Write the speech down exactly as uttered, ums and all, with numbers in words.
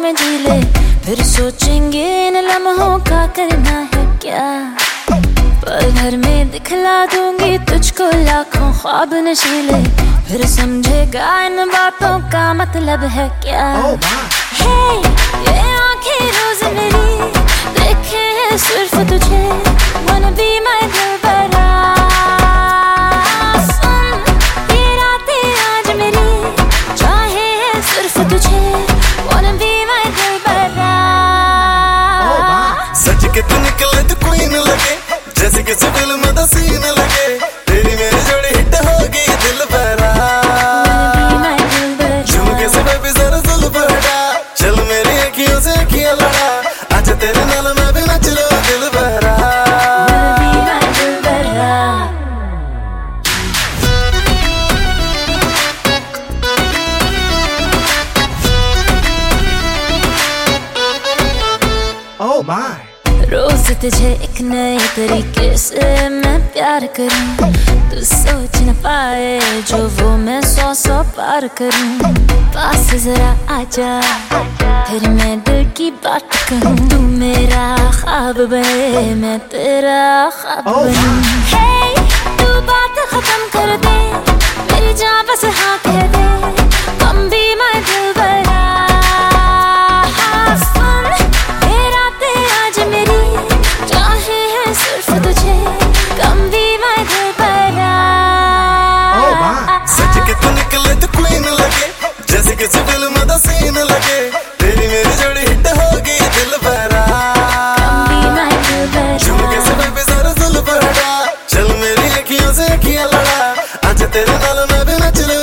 में जी ले, फिर सोचेंगे इन लम्हों का करना है क्या। पल भर में दिखला दूंगी तुझको लाखों ख्वाब नशीले, फिर समझेगा इन बातों का मतलब है क्या। hey, ये आंखें रोज मेरी देखे है सिर्फ तुझे, wanna be my दिलबरा। सुन ये रातें आज मेरी चाहे है सिर्फ तुझे, wanna be my दिलबरा। सच के तू निकले तो कोई न लगे, जैसे किसी फिल्म दा सीन लगे, तेरी मेरी जोड़ी हिट होगी दिलबरा। झुमके से बेबी जरा जुल्फ हटा, चल मेरी अखियों से अखियां लड़ा, आज तेरे नाल मैं भी नच लूं दिलबरा। Oh my! रोज तुझे एक नए तरीके से मैं प्यार करूं, तू सोच न पाए जो वो मैं सौ सौ पार करूं। पास जरा आजा फिर मैं दिल की बात कहूं, तू मेरा ख्वाब बने मैं तेरा ख्वाब बनूं। hey, तू बात खत्म कर दे, मेरी जान बस हाँ कह दे, कम भी मैं दिलबरा। सच के तू निकले तो कोई न लगे, जैसे किसी फिल्म दा सीन लगे, तेरी मेरी जोड़ी हिट होगी दिलबरा। झुमके से बेबी जरा जुल्फ हटा, चल मेरी अखियों से अखियां लड़ा, आज तेरे नाल मैं भी नच लूं।